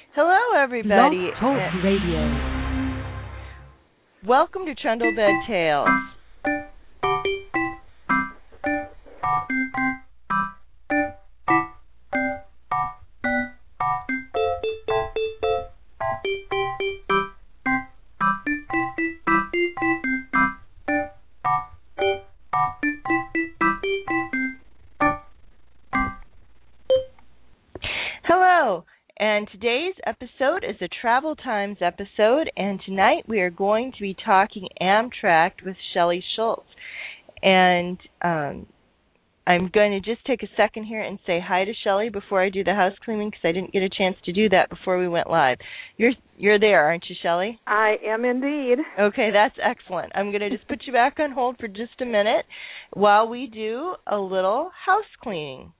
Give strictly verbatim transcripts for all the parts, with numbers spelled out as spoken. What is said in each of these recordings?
Hello, everybody. Blog Talk Radio. Welcome to Trundlebed Tales. Hello. And today's episode is a Travel Times episode, and tonight we are going to be talking Amtrak with Shelley Schultz. And um, I'm going to just take a second here and say hi to Shelley before I do the house cleaning, because I didn't get a chance to do that before we went live. You're you're there, aren't you, Shelley? I am indeed. Okay, that's excellent. I'm going to just put you back on hold for just a minute while we do a little house cleaning.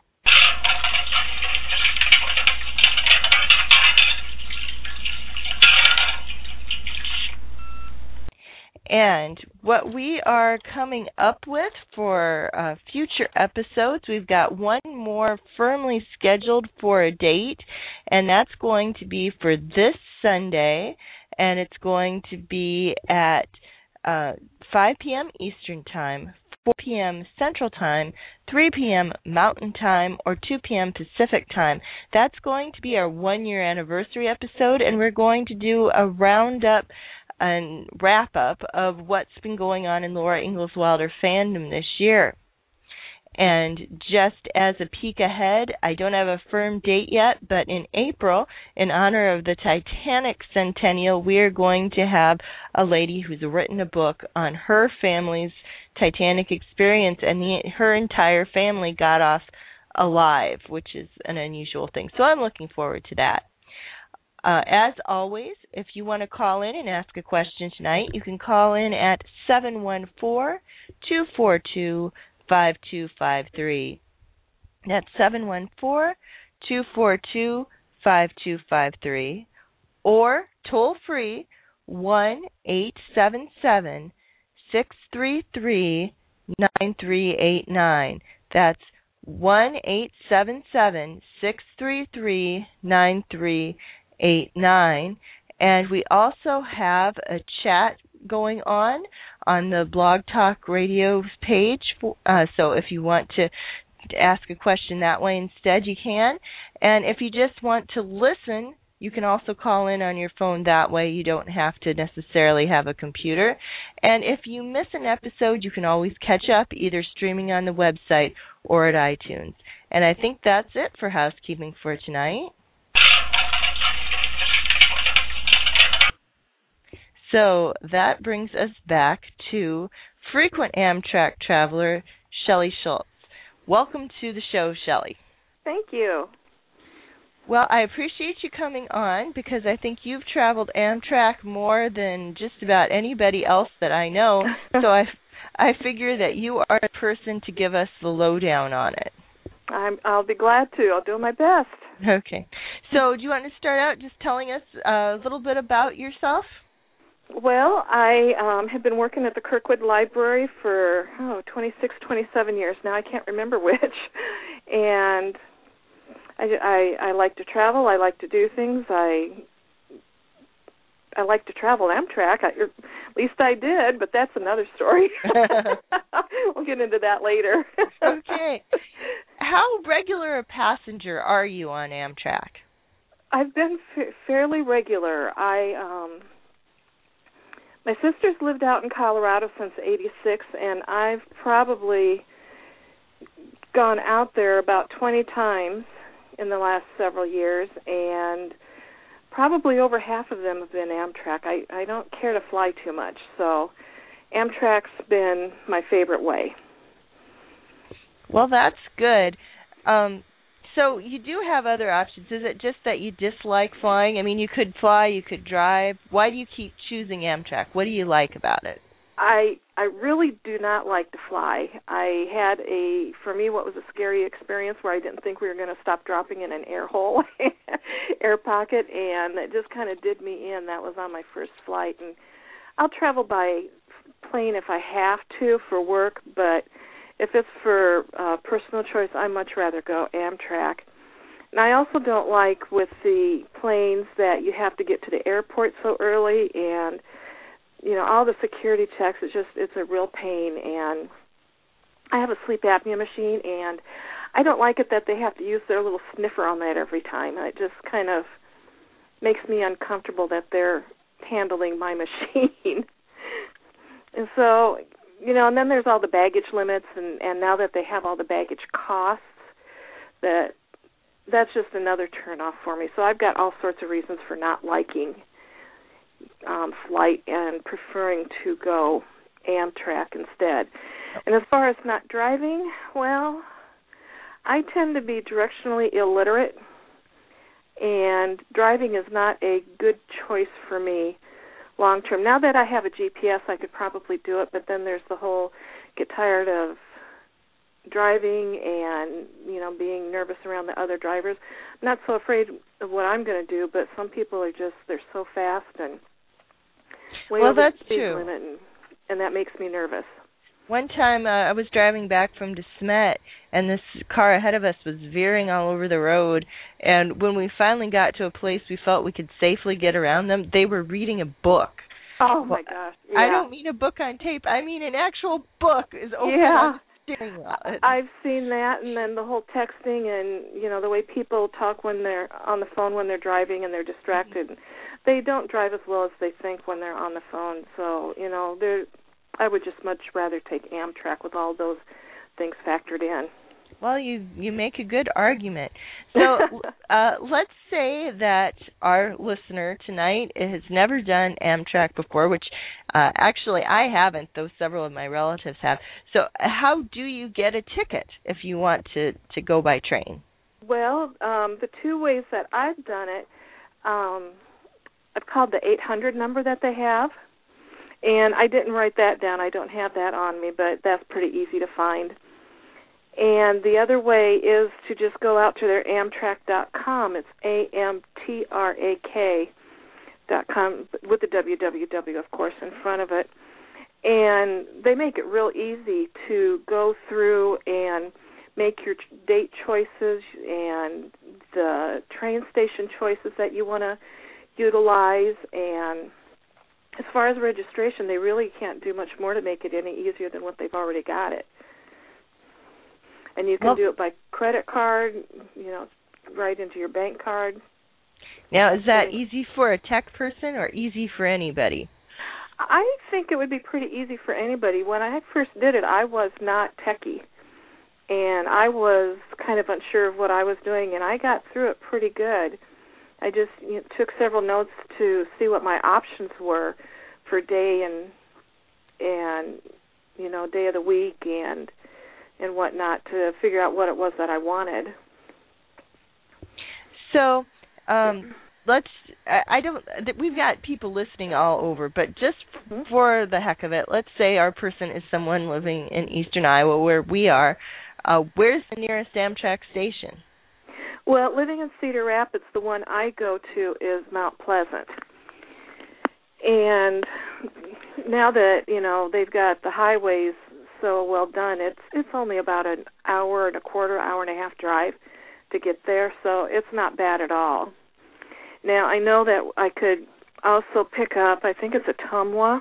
And what we are coming up with for uh, future episodes, we've got one more firmly scheduled for a date, and that's going to be for this Sunday, and it's going to be at uh, five p.m. Eastern Time, four p.m. Central Time, three p.m. Mountain Time, or two p.m. Pacific Time. That's going to be our one-year anniversary episode, and we're going to do a roundup and wrap-up of what's been going on in Laura Ingalls Wilder fandom this year. And just as a peek ahead, I don't have a firm date yet, but in April, in honor of the Titanic centennial, we are going to have a lady who's written a book on her family's Titanic experience, and the, her entire family got off alive, which is an unusual thing. So I'm looking forward to that. Uh, as always, if you want to call in and ask a question tonight, you can call in at seven one four, two four two, five two five three. That's seven one four, two four two, five two five three. Or toll free, one eight seven seven, six three three, nine three eight nine. That's one eight seven seven, six three three, nine three eight nine. And we also have a chat going on on the Blog Talk Radio page, uh, so if you want to, to ask a question that way instead, you can. And if you just want to listen, you can also call in on your phone that way. You don't have to necessarily have a computer. And if you miss an episode, you can always catch up, either streaming on the website or at iTunes. And I think that's it for housekeeping for tonight. So that brings us back to frequent Amtrak traveler Shelley Schultz. Welcome to the show, Shelley. Thank you. Well, I appreciate you coming on because I think you've traveled Amtrak more than just about anybody else that I know. So I, I figure that you are the person to give us the lowdown on it. I'm, I'll be glad to. I'll do my best. Okay. So do you want to start out just telling us a little bit about yourself? Well, I um, have been working at the Kirkwood Library for, oh, twenty-six, twenty-seven years now. I can't remember which. And I, I, I like to travel. I like to do things. I I like to travel Amtrak. I, at least I did, but that's another story. We'll get into that later. Okay. How regular a passenger are you on Amtrak? I've been fa- fairly regular. I... Um, My sister's lived out in Colorado since eighty-six, and I've probably gone out there about twenty times in the last several years, and probably over half of them have been Amtrak. I, I don't care to fly too much, so Amtrak's been my favorite way. Well, that's good. Um, so you do have other options. Is it just that you dislike flying? I mean, you could fly, you could drive. Why do you keep choosing Amtrak? What do you like about it? I I really do not like to fly. I had a, for me, what was a scary experience where I didn't think we were going to stop dropping in an air hole, air pocket, and it just kind of did me in. That was on my first flight. And I'll travel by plane if I have to for work, but if it's for uh, personal choice, I'd much rather go Amtrak. And I also don't like with the planes that you have to get to the airport so early, and you know, all the security checks. It's just it's a real pain. And I have a sleep apnea machine, and I don't like it that they have to use their little sniffer on that every time. It just kind of makes me uncomfortable that they're handling my machine. And so, you know, and then there's all the baggage limits, and, and now that they have all the baggage costs, that that's just another turn-off for me. So I've got all sorts of reasons for not liking um, flight and preferring to go Amtrak instead. And as far as not driving, well, I tend to be directionally illiterate, and driving is not a good choice for me long term. Now that I have a G P S, I could probably do it, but then there's the whole get tired of driving and, you know, being nervous around the other drivers. I'm not so afraid of what I'm going to do, but some people are just, they're so fast and way well, over that's the speed true. limit, and, and that makes me nervous. One time uh, I was driving back from DeSmet, and this car ahead of us was veering all over the road, and when we finally got to a place we felt we could safely get around them, they were reading a book. Oh, my gosh. Yeah. I don't mean a book on tape. I mean an actual book is open yeah. on the steering wheel. I've seen that, and then the whole texting and, you know, the way people talk when they're on the phone when they're driving and they're distracted. Mm-hmm. They don't drive as well as they think when they're on the phone. So, you know, they're I would just much rather take Amtrak with all those things factored in. Well, you you make a good argument. So uh, let's say that our listener tonight has never done Amtrak before, which uh, actually I haven't, though several of my relatives have. So how do you get a ticket if you want to, to go by train? Well, um, the two ways that I've done it, um, I've called the eight hundred number that they have. And I didn't write that down. I don't have that on me, but that's pretty easy to find. And the other way is to just go out to their Amtrak dot com. It's A M T R A K dot com, with the W W W, of course, in front of it. And they make it real easy to go through and make your date choices and the train station choices that you want to utilize. And as far as registration, they really can't do much more to make it any easier than what they've already got it. And you can well, do it by credit card, you know, right into your bank card. Now, is that easy for a tech person or easy for anybody? I think it would be pretty easy for anybody. When I first did it, I was not techie, and I was kind of unsure of what I was doing, and I got through it pretty good. I just you know, took several notes to see what my options were for day and and you know day of the week and and whatnot to figure out what it was that I wanted. So um, let's. I don't. We've got people listening all over, but just mm-hmm. for the heck of it, let's say our person is someone living in eastern Iowa, where we are. Uh, where's the nearest Amtrak station? Well, living in Cedar Rapids, the one I go to is Mount Pleasant. And now that, you know, they've got the highways so well done, it's it's only about an hour and a quarter, hour and a half drive to get there, so it's not bad at all. Now, I know that I could also pick up, I think it's a Tumwa,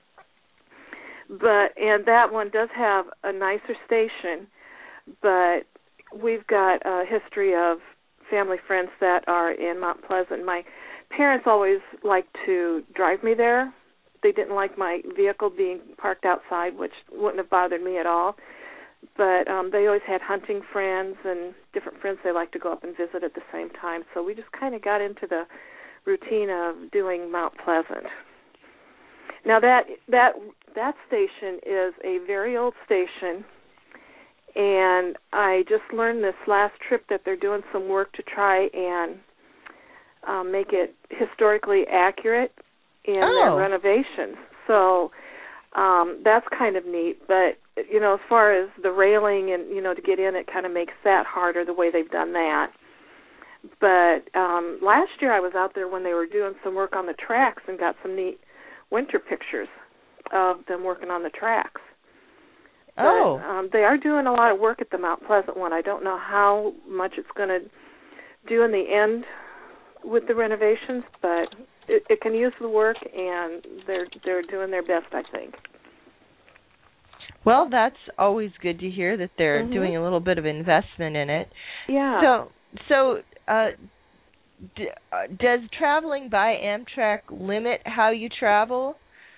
but and that one does have a nicer station, but we've got a history of family friends that are in Mount Pleasant. My parents always liked to drive me there. They didn't like my vehicle being parked outside, which wouldn't have bothered me at all. But um, they always had hunting friends and different friends they liked to go up and visit at the same time. So we just kind of got into the routine of doing Mount Pleasant. Now that that that station is a very old station. And I just learned this last trip that they're doing some work to try and um, make it historically accurate in oh. their renovations. So um, that's kind of neat. But, you know, as far as the railing and, you know, to get in, it kind of makes that harder the way they've done that. But um, last year I was out there when they were doing some work on the tracks and got some neat winter pictures of them working on the tracks. But, oh. um, they are doing a lot of work at the Mount Pleasant one. I don't know how much it's going to due in the end with the renovations, but it, it can use the work, and they're they're doing their best, I think. Well, that's always good to hear that they're Mm-hmm. doing a little bit of investment in it. Yeah. So, so uh, d- uh, does traveling by Amtrak limit how you travel?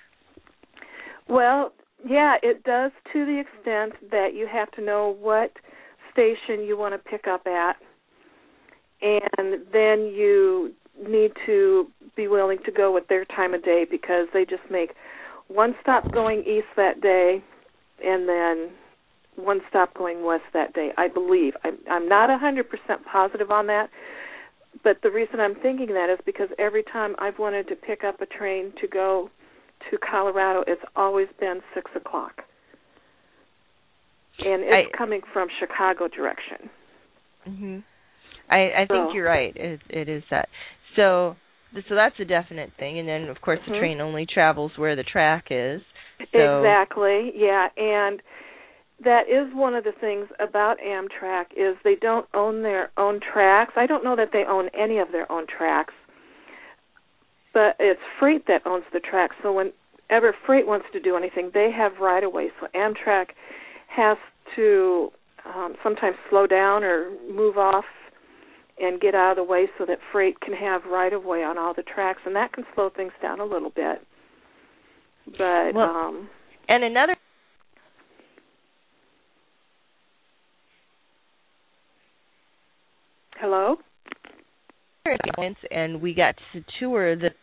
Well, yeah, it does to the extent that you have to know what station you want to pick up at, and then you need to be willing to go with their time of day, because they just make one stop going east that day and then one stop going west that day, I believe. I'm, I'm not one hundred percent positive on that, but the reason I'm thinking that is because every time I've wanted to pick up a train to go to Colorado, it's always been six o'clock. And it's I, coming from Chicago direction. Mm-hmm. I, I so. think you're right. It, it is that. So, so that's a definite thing. And then, of course, Mm-hmm. the train only travels where the track is. So. Exactly, yeah. And that is one of the things about Amtrak is they don't own their own tracks. I don't know that they own any of their own tracks, but it's Freight that owns the tracks. So whenever Freight wants to do anything, they have right-of-way. So Amtrak has to um, sometimes slow down or move off and get out of the way so that Freight can have right-of-way on all the tracks, and that can slow things down a little bit. But well, um, and another hello? And we got to tour the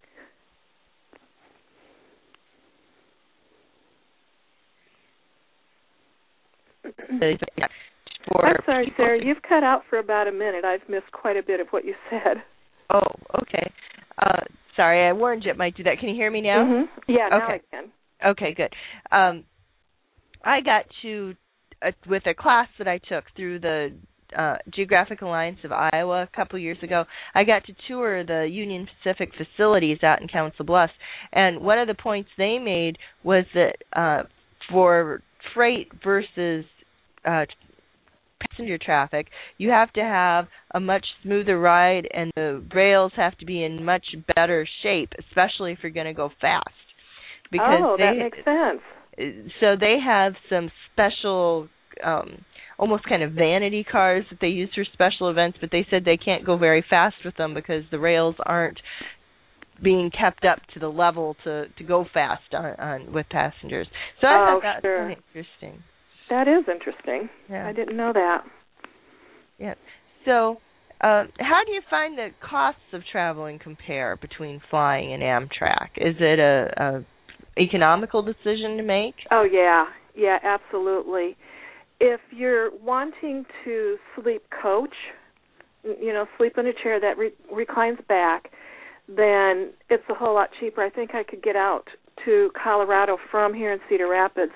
for I'm sorry, Sarah. You've cut out for about a minute. I've missed quite a bit of what you said. Oh, okay. Uh, sorry, I warned you it might do that. Can you hear me now? Mm-hmm. Yeah, now okay. I can. Okay, good. Um, I got to, uh, with a class that I took through the uh, Geographic Alliance of Iowa a couple years ago, I got to tour the Union Pacific facilities out in Council Bluffs. And one of the points they made was that uh, for freight versus uh, passenger traffic, you have to have a much smoother ride, and the rails have to be in much better shape, especially if you're going to go fast. Because oh, they, that makes sense. So they have some special, um, almost kind of vanity cars that they use for special events, but they said they can't go very fast with them because the rails aren't being kept up to the level to, to go fast on, on with passengers. So I oh, thought that sure. was kind of interesting. That is interesting. Yeah. I didn't know that. Yeah. So uh, how do you find the costs of traveling compare between flying and Amtrak? Is it a, a economical decision to make? Oh, yeah. Yeah, absolutely. If you're wanting to sleep coach, you know, sleep in a chair that re- reclines back, then it's a whole lot cheaper. I think I could get out to Colorado from here in Cedar Rapids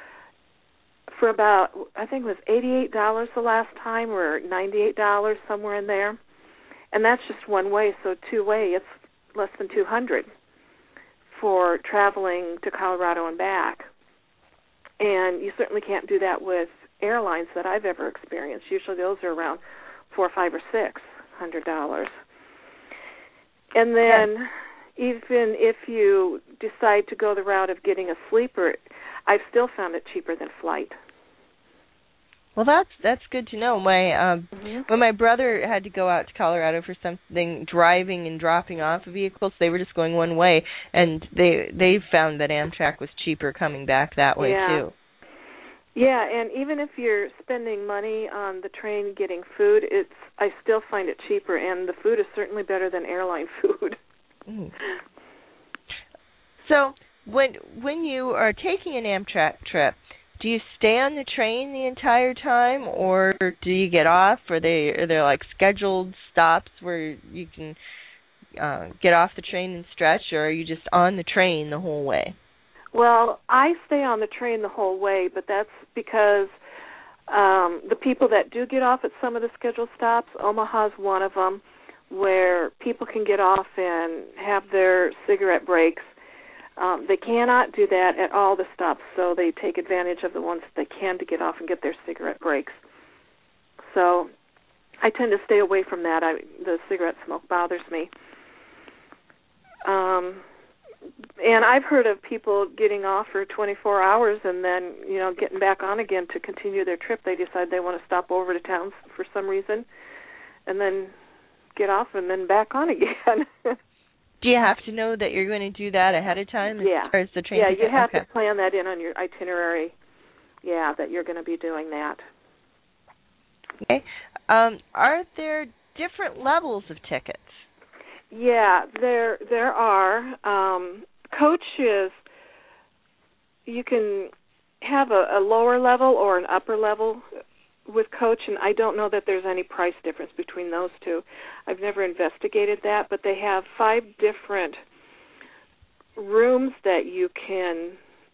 for about, I think it was eighty-eight dollars the last time, or ninety-eight dollars, somewhere in there. And that's just one way, so two-way, it's less than two hundred dollars for traveling to Colorado and back. And you certainly can't do that with airlines that I've ever experienced. Usually those are around four, five, or six hundred dollars. And then even if you decide to go the route of getting a sleeper, I've still found it cheaper than flight. Well, that's that's good to know. My um, mm-hmm. When my brother had to go out to Colorado for something, driving and dropping off vehicles, they were just going one way, and they they found that Amtrak was cheaper coming back that way yeah. too. Yeah, and even if you're spending money on the train getting food, it's I still find it cheaper, and the food is certainly better than airline food. Mm. So when when you are taking an Amtrak trip, do you stay on the train the entire time, or do you get off? Are they are there like scheduled stops where you can uh, get off the train and stretch, or are you just on the train the whole way? Well, I stay on the train the whole way, but that's because um, the people that do get off at some of the scheduled stops, Omaha's one of them, where people can get off and have their cigarette breaks. Um, they cannot do that at all the stops, so they take advantage of the ones that they can to get off and get their cigarette breaks. So I tend to stay away from that. I, the cigarette smoke bothers me. Um, and I've heard of people getting off for twenty-four hours and then, you know, getting back on again to continue their trip. They decide they want to stop over to town for some reason and then get off and then back on again. Do you have to know that you're going to do that ahead of time? Yeah. As far as the train yeah, ticket? you have okay. to plan that in on your itinerary. Yeah, that you're going to be doing that. Okay. Um, are there different levels of tickets? Yeah, there there are. Um, coach is, you can have a, a lower level or an upper level with coach, and I don't know that there's any price difference between those two. I've never investigated that, but they have five different rooms that you can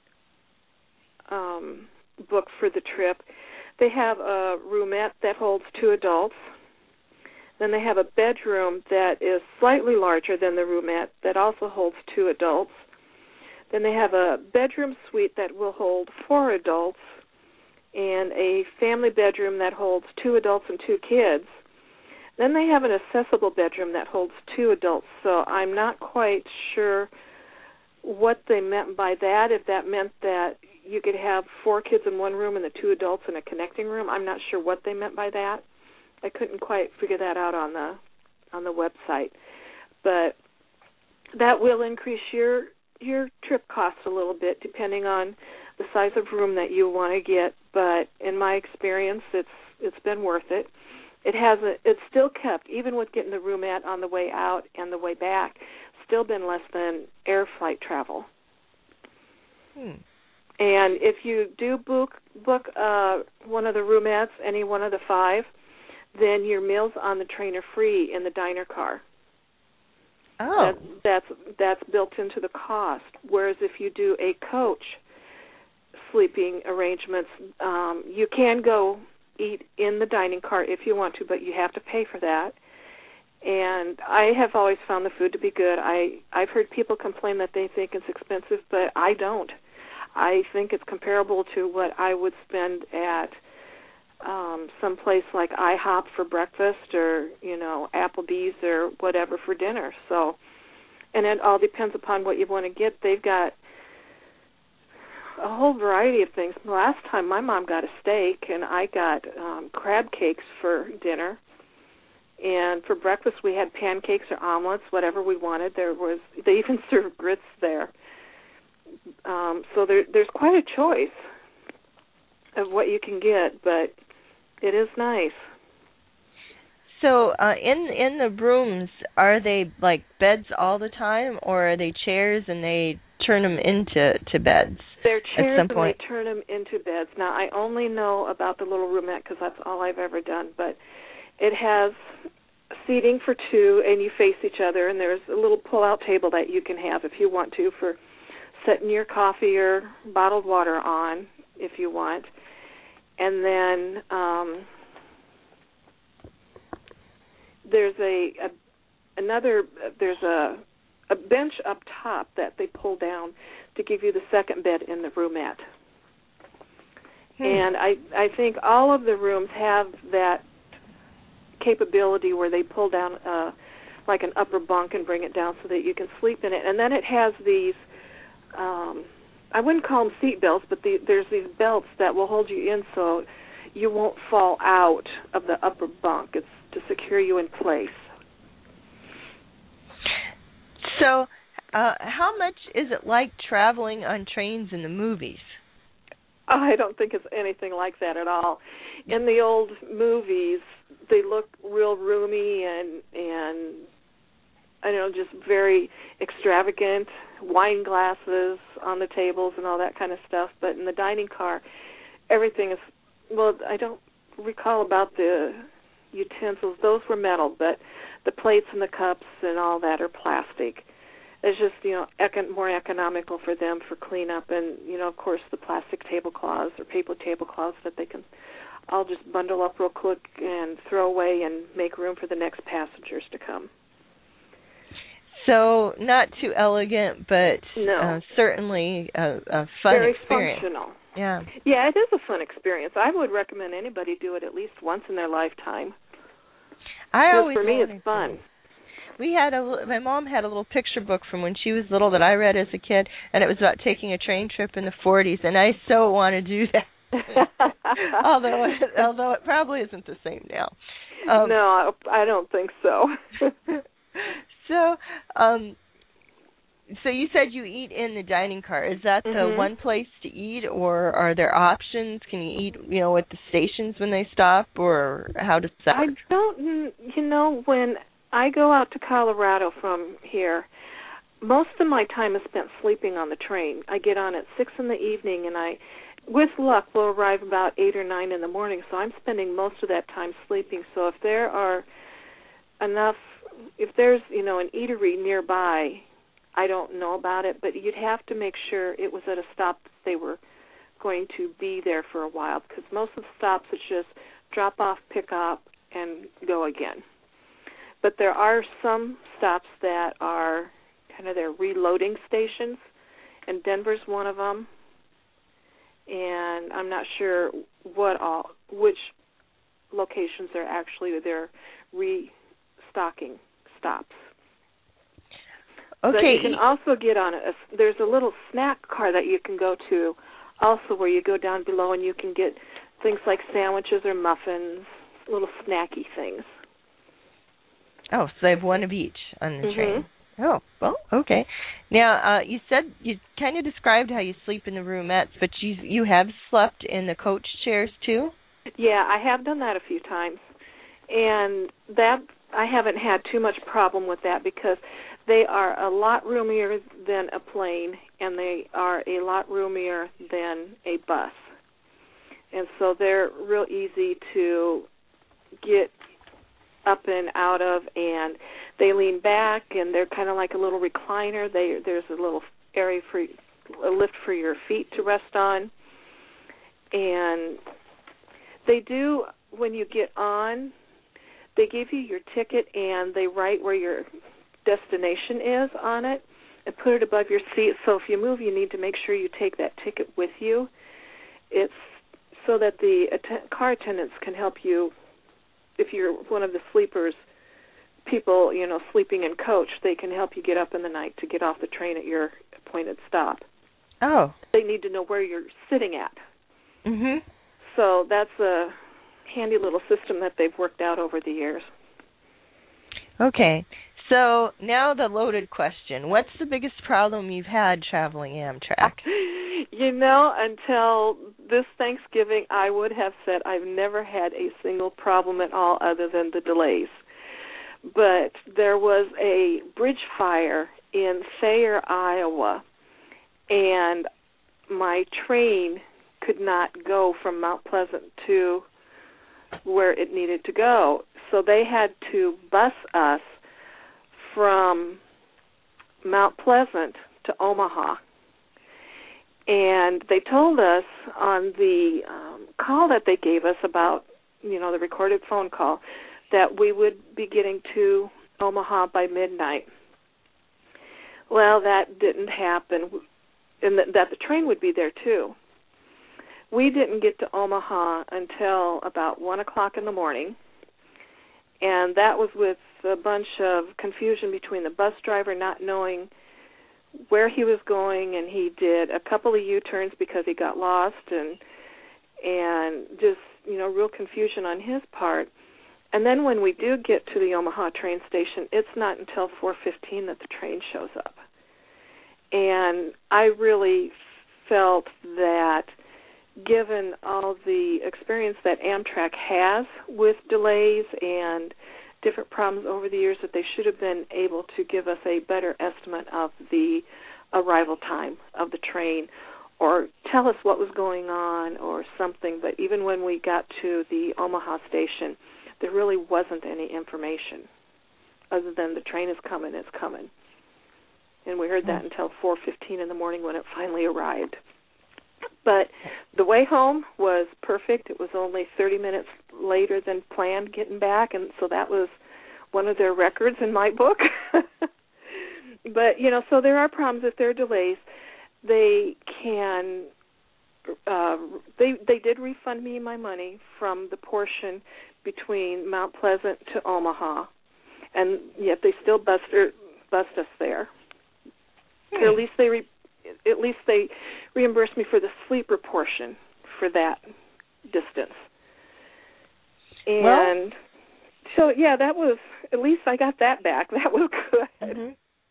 um, book for the trip. They have a roomette that holds two adults. Then they have a bedroom that is slightly larger than the roomette that also holds two adults. Then they have a bedroom suite that will hold four adults and a family bedroom that holds two adults and two kids. Then they have an accessible bedroom that holds two adults. So I'm not quite sure what they meant by that, if that meant that you could have four kids in one room and the two adults in a connecting room. I'm not sure what they meant by that. I couldn't quite figure that out on the on the website. But that will increase your your trip cost a little bit depending on the size of room that you want to get. But in my experience, it's it's been worth it. It has a, it's still kept, even with getting the roomette on the way out and the way back, still been less than air flight travel. Hmm. And if you do book book uh, one of the roomettes, any one of the five, then your meals on the train are free in the diner car. Oh. That, that's that's built into the cost. Whereas if you do a coach sleeping arrangements, um, you can go eat in the dining car if you want to, but you have to pay for that. And I have always found the food to be good. I, I've heard people complain that they think it's expensive, but I don't. I think it's comparable to what I would spend at um, some place like IHOP for breakfast, or, you know, Applebee's or whatever for dinner. So, and it all depends upon what you want to get. They've got a whole variety of things. Last time my mom got a steak, and I got um, crab cakes for dinner. And for breakfast we had pancakes or omelets, whatever we wanted. There was, they even served grits there. Um, so there, there's quite a choice of what you can get, but it is nice. So uh, in in the rooms, are they like beds all the time, or are they chairs and they turn them into to beds? They're chairs at some point? And they turn them into beds. Now, I only know about the little roomette because that's all I've ever done, but it has seating for two, and you face each other, and there's a little pull-out table that you can have if you want to for setting your coffee or bottled water on if you want. And then um, there's a, a another there's a a bench up top that they pull down to give you the second bed in the roomette. Hmm. And I I think all of the rooms have that capability where they pull down uh, like an upper bunk and bring it down so that you can sleep in it. And then it has these, um, I wouldn't call them seat belts, but the, there's these belts that will hold you in so you won't fall out of the upper bunk. It's to secure you in place. So uh, how much is it like traveling on trains in the movies? I don't think it's anything like that at all. In the old movies, they look real roomy and, and I don't know, just very extravagant, wine glasses on the tables and all that kind of stuff. But in the dining car, everything is, well, I don't recall about the utensils. Those were metal, but the plates and the cups and all that are plastic. It's just, you know, econ- more economical for them for cleanup, and, you know, of course, the plastic tablecloths or paper tablecloths that they can all just bundle up real quick and throw away and make room for the next passengers to come. So not too elegant, but no. uh, certainly a, a fun Very experience. Very functional. Yeah. Yeah, it is a fun experience. I would recommend anybody do it at least once in their lifetime. I always for me, wanted it's fun. to. We had a my mom had a little picture book from when she was little that I read as a kid, and it was about taking a train trip in the forties, and I so want to do that. although it, although it probably isn't the same now. Um, no, I don't think so. so, um, so you said you eat in the dining car. Is that the mm-hmm. one place to eat, or are there options? Can you eat, you know, at the stations when they stop, or how does that work? I don't, you know, when I go out to Colorado from here, most of my time is spent sleeping on the train. I get on at six in the evening, and I, with luck, will arrive about eight or nine in the morning, so I'm spending most of that time sleeping. So if there are enough, if there's, you know, an eatery nearby, I don't know about it, but you'd have to make sure it was at a stop that they were going to be there for a while, because most of the stops it's just drop off, pick up, and go again. But there are some stops that are kind of their reloading stations, and Denver's one of them. And I'm not sure what all, which locations are actually their restocking stops. Okay. But you can also get on a, there's a little snack car that you can go to also where you go down below and you can get things like sandwiches or muffins, little snacky things. Oh, so they have one of each on the mm-hmm. train. Oh, well, okay. Now, uh, you said, you kind of described how you sleep in the roomettes, but you you have slept in the coach chairs too? Yeah, I have done that a few times. And that, I haven't had too much problem with that because they are a lot roomier than a plane, and they are a lot roomier than a bus. And so they're real easy to get up and out of, and they lean back, and they're kind of like a little recliner. They, there's a little area for a lift for your feet to rest on. And they do, when you get on, they give you your ticket, and they write where your destination is on it and put it above your seat. So if you move, you need to make sure you take that ticket with you. It's so that the att- car attendants can help you. If you're one of the sleepers, people, you know, sleeping in coach, they can help you get up in the night to get off the train at your appointed stop. Oh. They need to know where you're sitting at. Mhm. So that's a handy little system that they've worked out over the years. Okay. So now the loaded question. What's the biggest problem you've had traveling Amtrak? You know, until this Thanksgiving, I would have said I've never had a single problem at all other than the delays. But there was a bridge fire in Thayer, Iowa, and my train could not go from Mount Pleasant to where it needed to go. So they had to bus us from Mount Pleasant to Omaha. And they told us on the um, call that they gave us about, you know, the recorded phone call, that we would be getting to Omaha by midnight. Well, that didn't happen, and th- that the train would be there too. We didn't get to Omaha until about one o'clock in the morning, and that was with a bunch of confusion between the bus driver not knowing where he was going, and he did a couple of U-turns because he got lost, and and just, you know, real confusion on his part. And then when we do get to the Omaha train station, it's not until four fifteen that the train shows up. And I really felt that given all the experience that Amtrak has with delays and different problems over the years, that they should have been able to give us a better estimate of the arrival time of the train, or tell us what was going on or something. But even when we got to the Omaha station, there really wasn't any information other than the train is coming, it's coming. And we heard that until four fifteen in the morning when it finally arrived. But the way home was perfect. It was only thirty minutes later than planned getting back, and so that was one of their records in my book. But, you know, so there are problems if there are delays. They can, uh, they they did refund me my money from the portion between Mount Pleasant to Omaha, and yet they still bust er, bust us there. Hmm. Or at least they re, at least they reimbursed me for the sleeper portion for that distance. And well, so yeah, that was, at least I got that back. That was good. Mm-hmm.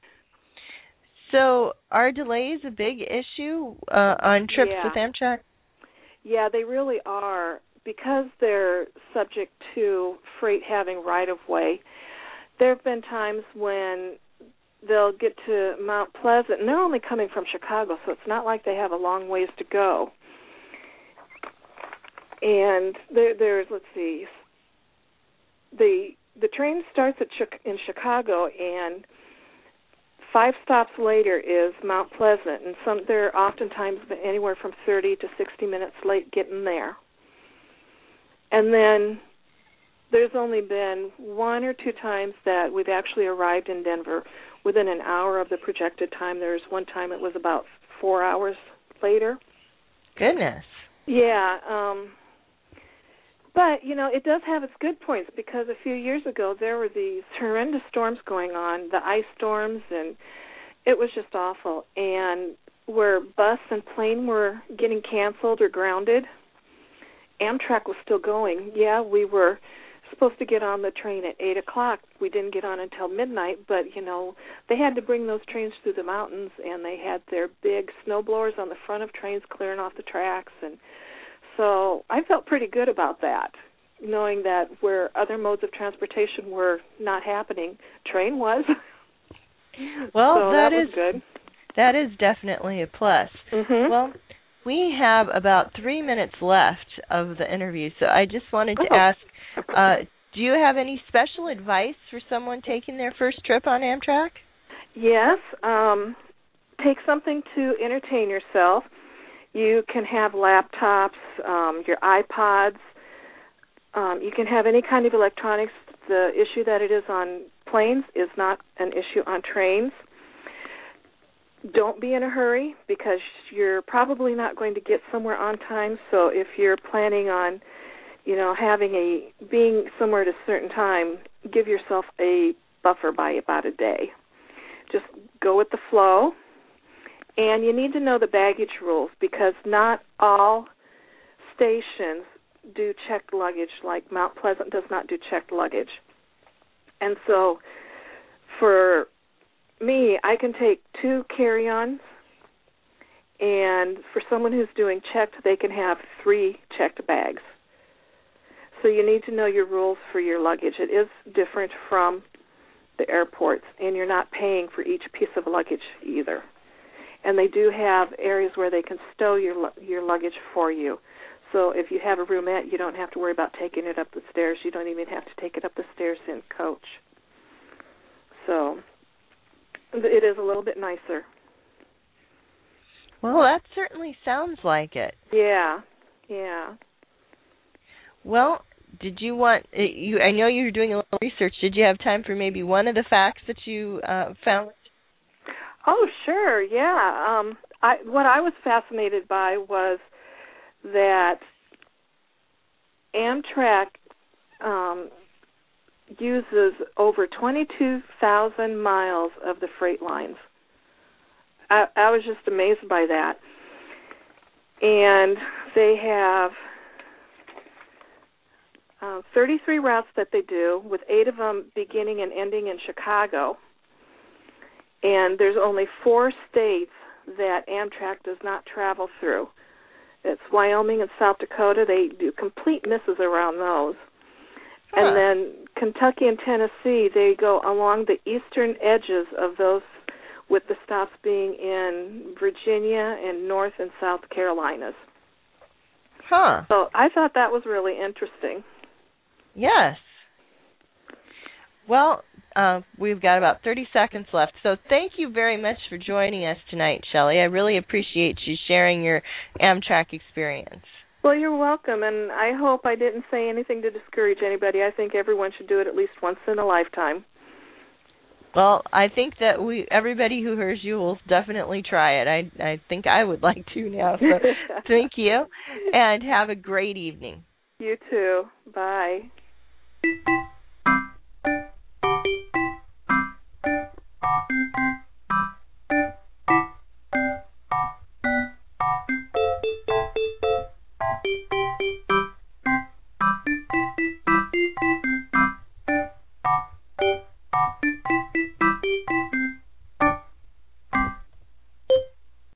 So are delays a big issue uh, on trips yeah. with Amtrak? Yeah, they really are, because they're subject to freight having right-of-way. There have been times when they'll get to Mount Pleasant, and they're only coming from Chicago, so it's not like they have a long ways to go. And there, there's, let's see, the the train starts at in Chicago, and five stops later is Mount Pleasant, and some they're oftentimes anywhere from thirty to sixty minutes late getting there. And then there's only been one or two times that we've actually arrived in Denver within an hour of the projected time. There's one time it was about four hours later. Goodness. Yeah. Um, but, you know, it does have its good points, because a few years ago there were these horrendous storms going on, the ice storms, and it was just awful. And where bus and plane were getting canceled or grounded, Amtrak was still going. Yeah, we were supposed to get on the train at eight o'clock. We didn't get on until midnight, but, you know, they had to bring those trains through the mountains, and they had their big snow blowers on the front of trains clearing off the tracks. And so I felt pretty good about that, knowing that where other modes of transportation were not happening, train was. Well, so that, that was is good. That is definitely a plus. Mm-hmm. Well, we have about three minutes left of the interview, so I just wanted to oh. ask, uh, do you have any special advice for someone taking their first trip on Amtrak? Yes. Um, take something to entertain yourself. You can have laptops, um, your iPods. Um, you can have any kind of electronics. The issue that it is on planes is not an issue on trains. Don't be in a hurry, because you're probably not going to get somewhere on time. So if you're planning on, you know, having a being somewhere at a certain time, give yourself a buffer by about a day. Just go with the flow. And you need to know the baggage rules, because not all stations do checked luggage, like Mount Pleasant does not do checked luggage. And so for me, I can take two carry-ons, and for someone who's doing checked, they can have three checked bags. So you need to know your rules for your luggage. It is different from the airports, and you're not paying for each piece of luggage either. And they do have areas where they can stow your your luggage for you. So if you have a roomette, you don't have to worry about taking it up the stairs. You don't even have to take it up the stairs in coach. So it is a little bit nicer. Well, that certainly sounds like it. Yeah, yeah. Well, did you want, you? I know you were doing a little research. Did you have time for maybe one of the facts that you uh, found? Oh, sure, yeah. Um, I, what I was fascinated by was that Amtrak um, uses over twenty-two thousand miles of the freight lines. I, I was just amazed by that. And they have uh, thirty-three routes that they do, with eight of them beginning and ending in Chicago. And there's only four states that Amtrak does not travel through. It's Wyoming and South Dakota. They do complete misses around those. Huh. And then Kentucky and Tennessee, they go along the eastern edges of those, with the stops being in Virginia and North and South Carolinas. Huh. So I thought that was really interesting. Yes. Well, uh, we've got about thirty seconds left. So thank you very much for joining us tonight, Shelley. I really appreciate you sharing your Amtrak experience. Well, you're welcome, and I hope I didn't say anything to discourage anybody. I think everyone should do it at least once in a lifetime. Well, I think that we everybody who hears you will definitely try it. I I think I would like to now. So thank you, and have a great evening. You too. Bye. Thank you.